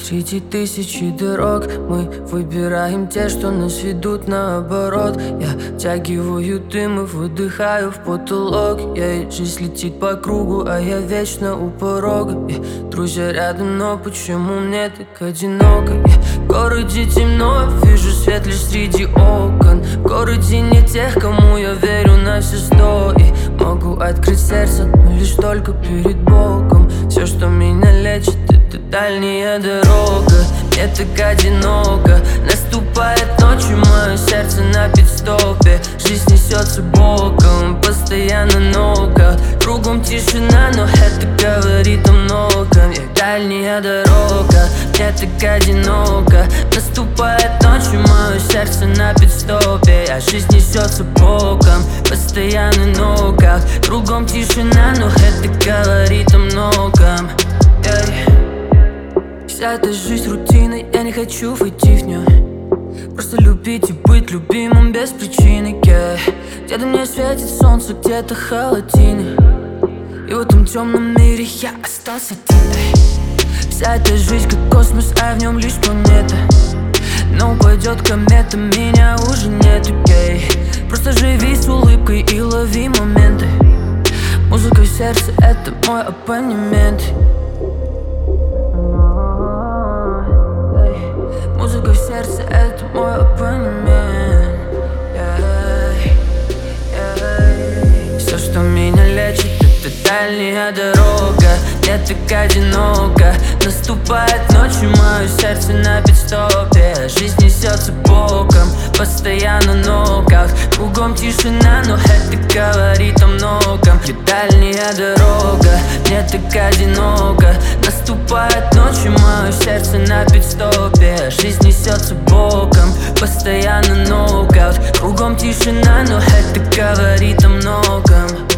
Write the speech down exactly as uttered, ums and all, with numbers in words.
Среди тысячи дорог мы выбираем те, что нас ведут наоборот. Я втягиваю дым и выдыхаю в потолок. Я, жизнь летит по кругу, а я вечно у порога. Я, друзья рядом, но почему мне так одиноко? Я, в городе темно, вижу свет лишь среди окон. В городе нет тех, кому я верю на все сто. И могу открыть сердце, но лишь только перед Богом. Все, что меня лечит, это дальняя дорога. Мне так одиноко. Наступает ночью, мое сердце на пидстопе. Жизнь несется боком, постоянно нокаут. Кругом тишина, но это говорит о многом. Я дальняя дорога, мне так одиноко. Наступает ночью, мое сердце на пидстопе. А жизнь несется боком, постоянно нокаут. Кругом тишина, но это говорит о многом. Вся эта жизнь рутиной, я не хочу войти в нее. Просто любить и быть любимым без причины, yeah. Где-то мне светит солнце, где-то холодина. И в этом темном мире я остался один. Вся эта жизнь как космос, а в нем лишь планета. Но упадет комета, меня уже нету, yeah. Просто живи с улыбкой и лови моменты. Музыка в сердце — это мой абонемент. Музыка в сердце — это мой абонемент, yeah, yeah. Все, что меня лечит, это дальняя дорога. Мне так одиноко. Наступает ночью, мое сердце на пидстопе. Жизнь несется боком, постоянно нокаут. Кругом тишина, но это говорит о многом. Где дальняя дорога, мне так одиноко. Наступает ночью, мое сердце на пидстопе. Жизнь несется боком, постоянно нокаут. Кругом тишина, но это говорит о многом.